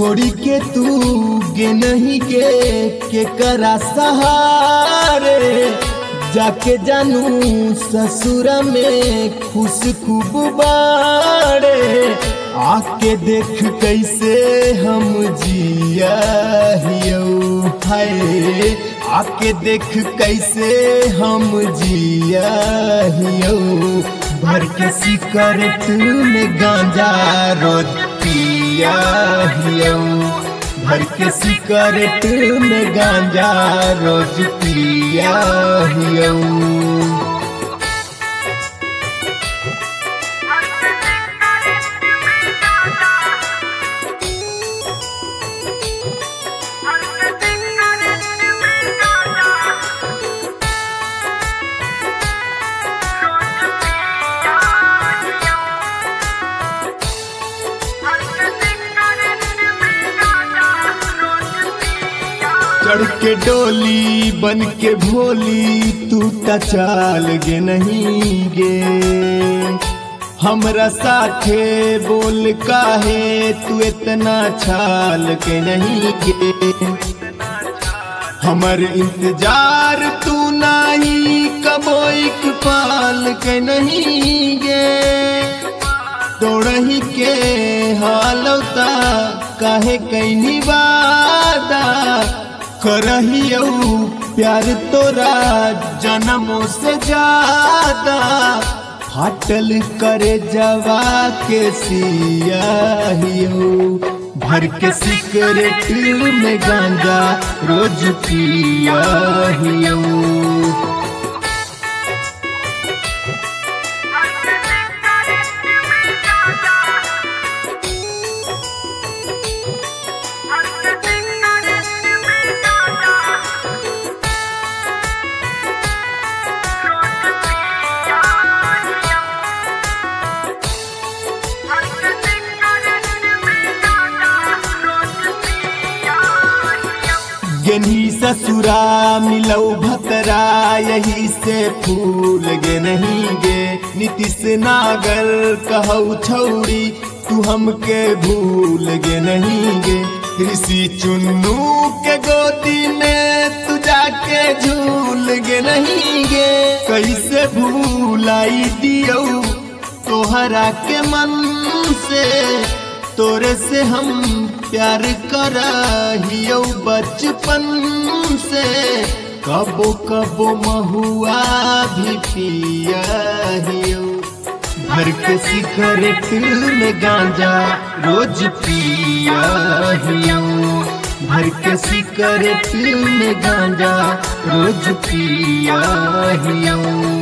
छोड़ी के तू गे नहीं के करा सहारे जाके जानू ससुर में खुश खूब बाड़े आके देख कैसे हम जिया हियो हाय आके देख कैसे हम जिया हियो भर के सिगरेट में गांजा रोज पिया हियो भर के सिगरेट में गांजा रोज पिया हियो। चढ़ के डोली बन के भोली तू चाल गे नहीं गे हमरा साथे बोल काहे तू इतना छाल के नहीं गे हमर इंतजार तू नहीं कबो एक पाल के नहीं गे तोड़ही के हालौता काहे कैनी वादा करहियो प्यार तोरा जन्मों से ज्यादा फाटल करे जवा के सियाहियो भर के सिगरेट में गांजा रोज पियाहियो। गेनी ससुरा मिलो भतरा यही से फूल गे नहीं गे नीतीश नागर कहू छौड़ी तू हमके भूल गे नहीं गे ऋषि चुन्नू के गोदी में तू जाके झूल गे नहीं गे कैसे भूलाई दियो तोहरा के मन से तोरे से हम प्यार करहियो बचपन से कबो कबो महुआ भी पियाहियो भर के सिगरेट में गांजा रोज पियाहियो भर के सिगरेट में गांजा रोज पियाहियो।